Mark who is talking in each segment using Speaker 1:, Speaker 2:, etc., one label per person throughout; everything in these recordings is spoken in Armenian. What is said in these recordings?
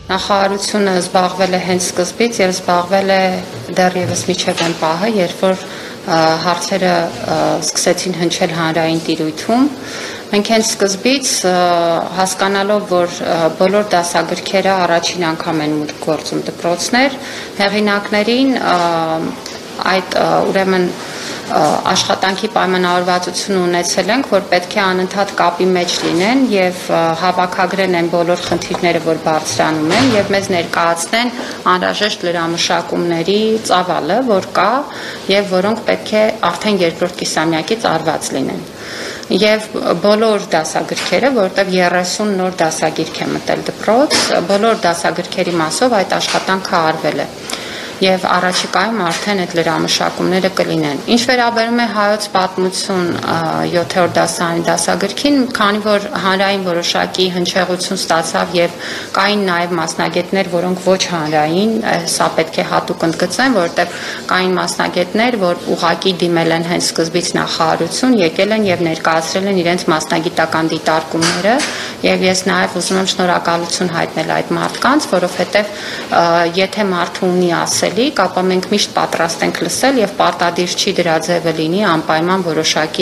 Speaker 1: նախարարությունը զբաղվել է հենց սկզբից եւ զբաղվել է դեռևս միջև այն պահը, երբ որ հարցերը սկսեցին հնչել հանրային տիրույթում։ Մենք հենց սկզբից հասկանալով, որ բոլոր դասագրքերը առաջին անգամ են մուտք գործում դպրոցներ, հեղինակներին այդ ուրեմն աշխատանքի պայմանավորվածություն ունեցել ենք, որ պետք է անընդհատ կապի մեջ լինեն եւ հավաքագրեն են բոլոր խնդիրները, որ բարձրանում են եւ մեզ ներկայացնեն անհրաժեշտ լրամշակումների ծավալը, որ կա եւ որոնք պետք է արդեն երկրորդ կիսամյակից արված լինեն։ Եվ բոլոր դասագրքերը, որտեղ 30 նոր դասագիրք է մտել դպրոց, բոլոր դասագրքերի մասով այդ աշխատանքը արվել է։ Եվ առաջիկայում արդեն այդ լրամշակումները կլինեն։ Ինչ վերաբերում է հայոց պատմություն 7-րդ դասարանի դասագրքին, քանի որ հանրային որոշակի հնչեղություն ստացավ եւ կային նաեւ մասնագետներ, որոնք ոչ հանրային, սա պետք է հատուկ ընդգծեմ, որովհետեւ կային մասնագետներ, որ ուղղակի դիմել են հենց սկզբից նախարարություն, եկել են եւ ներկայացրել են իրենց մասնագիտական դիտարկումները, եւ ես նաեւ ուզում եմ շնորհակալություն հայտնել այդ մարդկանց, որովհետեւ եթե մարդը ունի ասելիք, ապա մենք միշտ պատրաստ ենք լսել եւ պարտադիր չի դրա ձևը լինի անպայման որոշակի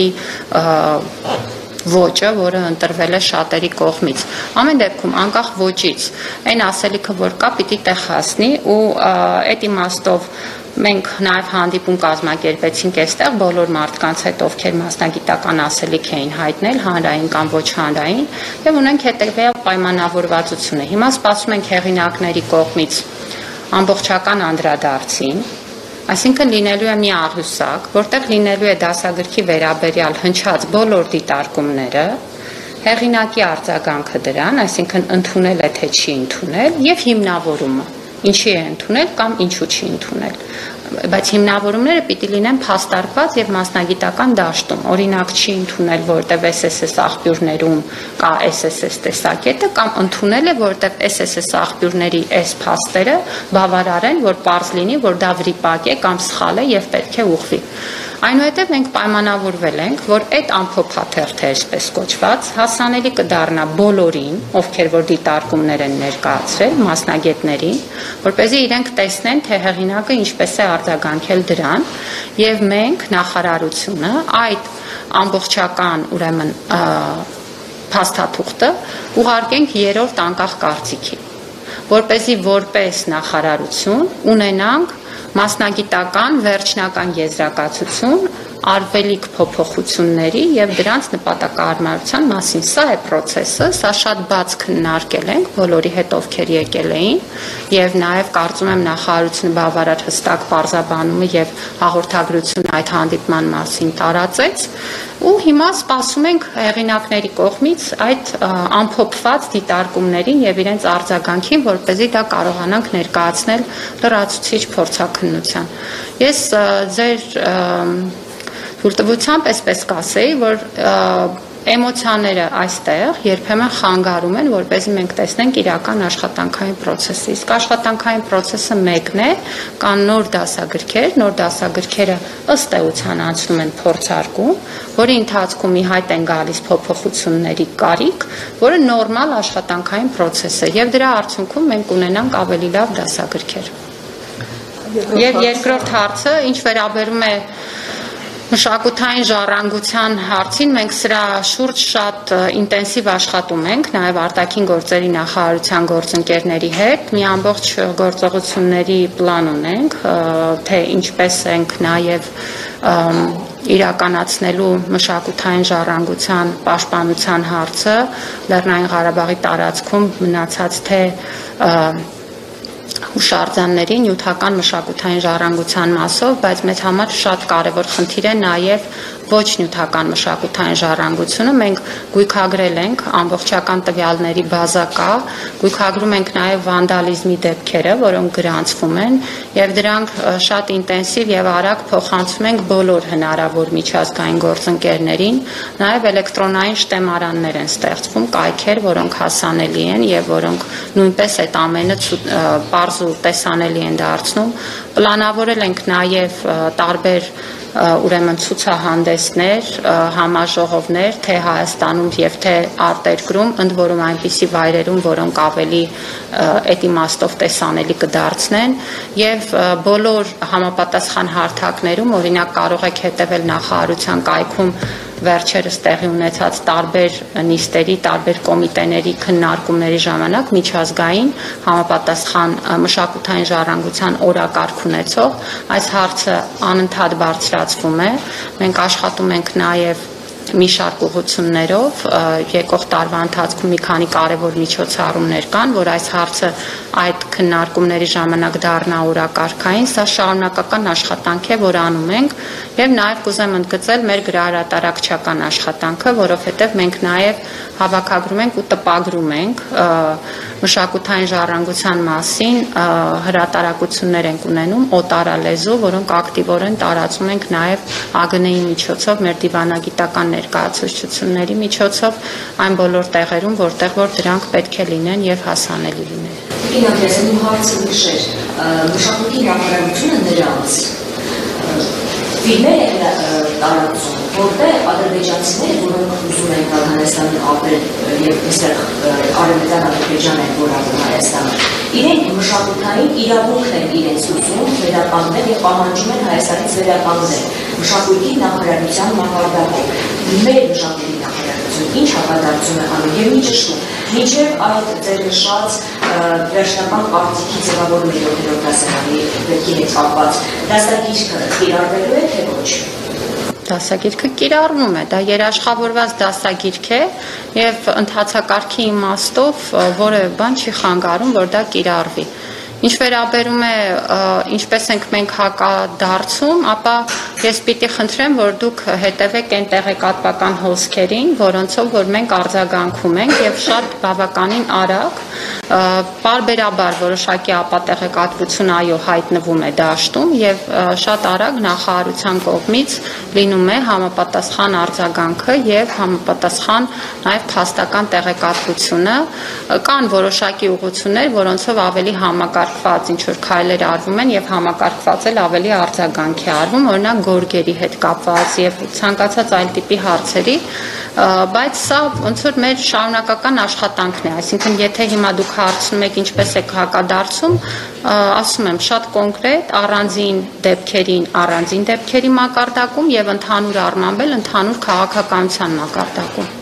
Speaker 1: ոճը, որը ընտրվել է շատերի կողմից։ Ամեն դեպքում անկախ ոճից այն ասելիքը, որ կա, պիտի տեղ հասնի ու այդ իմաստով մենք նաև հանդիպում կազմակերպեցինք այստեղ բոլոր մարդկանց հետ, ովքեր մասնագիտական ասելիք էին հայտնել, հանրային կամ ոչ հանրային, եւ ունենք հետեւյալ պայմանավորվածությունը։ Հիմա սպասում ենք հեղինակների կողմից ամբողջական անդրադարձին, այսինքն լինելու է մի աղյուսակ, որտեղ լինելու է դասագրքի վերաբերյալ հնչած բոլոր դիտարկումները, հեղինակի արձագանքը դրան, այսինքն ընդունել է թե չի ընդունել, եւ հիմնավորումը, ինչի է ընդունել կամ ինչու չի ընդունել։ Բայց հիմնավորումները պիտի լինեն փաստարկված եւ մասնագիտական դաշտում։ Օրինակ չի ընդունել, որտեղ SSS աղբյուրներում կա SSS տեսակետը, կամ ընդունել է, որտեղ SSS աղբյուրների այս փաստերը բավարար են, որ պարզ լինի, որ դա վրիպակ է կամ սխալ է եւ պետք է ուղղվի։ Այնուհետև մենք պայմանավորվել ենք, որ այդ ամփոփաթերթը, այսպես կոչված, հասանելի կդառնա բոլորին, ովքեր որ դիտարկումներ են ներկայացրել, մասնագետներին, որպեսզի իրենք տեսնեն, թե հեղինակը ինչպես է արձագանքել դրան, եւ մենք նախարարությունը այդ ամբողջական, ուրեմն, փաստաթուղթը ուղարկենք երրորդ անկախ կարծիքի, որպեսզի որպես նախարարություն ունենանք մասնագիտական վերջնական եզրակացություն արվելիք փոփոխությունների եւ դրանց նպատակահարմարության մասին։ Սա է process-ը, սա շատ բաց քննարկել ենք բոլորի հետ, ովքեր եկել էին, եւ նաեւ կարծում եմ նախարարությունը բավարար հստակ պարզաբանումը եւ հաղորդագրություն այդ հանդիպման մասին տարածեց, ու հիմա սպասում ենք հեղինակների կողմից այդ ամփոփված դիտարկումներին եւ իրենց արձագանքին, որպեսզի դա կարողանանք ներկայացնել լրացուցիչ փորձաքննության։ Ես ձեր թույլտվությամբ այսպես կասեի, որ էմոցիաները այստեղ երբեմն խանգարում են, որպեսզի մենք տեսնենք իրական աշխատանքային process-ը։ Իսկ աշխատանքային process-ը մեկն է, կան նոր դասագրքերը ըստ էության անցնում են փորձարկում, որի ընթացքում ի հայտ են գալիս փոփոխությունների կարիք, որը նորմալ աշխատանքային process է, եւ դրա արդյունքում մենք ունենանք ավելի լավ դասագրքեր։ Եվ երկրորդ հարցը, ինչ վերաբերում է մշակութային ժառանգության հարցին, մենք սրա շուրջ շատ ինտենսիվ աշխատում ենք, նաև արտաքին գործերի նախարարության գործընկերների հետ, մի ամբողջ գործողությունների պլան ունենք, թե ինչպես ենք նաև իրականացնելու մշակութային ժառանգության պաշտպանության հարցը Լեռնային Ղարաբաղի տարածքում մնացած թե հուշարձանների նյութական մշակութային ժառանգության մասով, բայց մեզ համար շատ կարևոր խնդիր է նաև ոչ նյութական մշակութային ժառանգությունը։ Մենք գույքագրել ենք ամբողջական տվյալների բազա կա, գույքագրում ենք նաև վանդալիզմի դեպքերը, որոնք գրանցվում են, եւ դրանք շատ ինտենսիվ եւ արագ փոխանցում ենք բոլոր հնարավոր միջազգային գործընկերներին, նաև էլեկտրոնային շտեմարաններ են ստեղծվում, կայքեր, որոնք հասանելի են եւ որոնք նույնպես այդ ամենը պարզ ու տեսանելի են դարձնում։ Պլանավորել ենք նաև տարբեր ուրեմն ցուցահանդեսներ, համաժողովներ, թե Հայաստանում եւ թե արտերկրում, ընդ որում այնպիսի վայրերում, որոնք ավելի այդ իմաստով տեսանելի կդարձնեն եւ բոլոր համապատասխան հարթակներում, օրինակ կարող եք հետեւել նախարարության կայքում վերջերս տեղի ունեցած տարբեր նիստերի, տարբեր կոմիտեների քննարկումների ժամանակ միջազգային համապատասխան մշակութային ժառանգության օրակարգ ունեցող այս հարցը անընդհատ բարձրացվում է։ Մենք աշխատում ենք նաև մի շարք ուղղություններով, եկող տարվա ընթացքում մի քանի կարևոր միջոցառումներ կան, որ այս հարցը այդ քննարկումների ժամանակ դառնա օրակարգային, սա շարունակական աշխատանք է, որ անում ենք, եւ նաեւ կուզեմ ընդգծել մեր գրահրատարակչական աշխատանքը, որովհետեւ մենք նաեւ հավաքագրում ենք ու տպագրում ենք մշակութային ժառանգության մասին հրատարակություններ ենք ունենում օտարալեզու, որոնք ակտիվորեն տարածում ենք նաեւ ԱԳՆ-ի միջոցով, մեր դիվանագիտական ներկայացուցչությունների միջոցով այն բոլոր տեղերում, որտեղ որ դրանք պետք է լինեն եւ հասանելի լինեն։
Speaker 2: Ինքնին հարցը նշեր, մշակույթի նախարարությունը նրանց ֆիլմերը տարածում, որտեղ ադրբեջանցիները, որոնք ուզում են գալ Հայաստանի ապրել եւ այստեղ արևմտյան Ադրբեջան են որակում Հայաստանը, իրենք մշակութային իրավունքն են իրենց ուզում վերապահել եւ պահանջում են Հայաստանից վերապահել մշակույթի նախարարության մակարդակով։ Մեր մշակույթի նախարարությունը ինչ հակադարձում է անում եւ ինչ ճշտում։ Մինչև այդ ձեր նշած վերջնական կարծիքի ձևավորումը 7-րդ դասարանի վերքի հետ կապված դասագիրքը կիրառվելու է թե ոչ։
Speaker 1: Դասագիրքը կիրառվում է, դա երաշխավորված դասագիրք է եւ ընթացակարգի իմաստով որևէ բան չի խանգարում, որ դա կիրառվի։ Ինչ վերաբերում է ինչպես ենք մենք հակադարձում, ապա ես պիտի խնդրեմ, որ դուք հետևեք այն տեղեկատվական հոսքերին, որոնցով որ մենք արձագանքում ենք եւ շատ բավականին արագ պարբերաբար որոշակի ապատեղեկատվություն այո հայտնվում է դաշտում եւ շատ արագ նախարարության կողմից լինում է համապատասխան արձագանքը եւ համապատասխան նաեւ փաստական տեղեկատվությունը կան որոշակի ուղղություններ, որոնցով ավելի համակարգված ինչ որ քայլեր արվում են եւ համակարգված էլ ավելի արձագանք է արվում, օրինակ գորգերի հետ կապված եւ ցանկացած այլ տիպի հարցերի, բայց սա ոնց որ մեր շարունակական աշխատանքն է, այսինքն եթե հիմա դուք հարցնում եք ինչպես է հակադարձում, ասում եմ շատ կոնկրետ առանձին դեպքերի մակարդակում եւ ընդհանուր առմամբ էլ ընդհանուր քաղաքականության մակարդակում։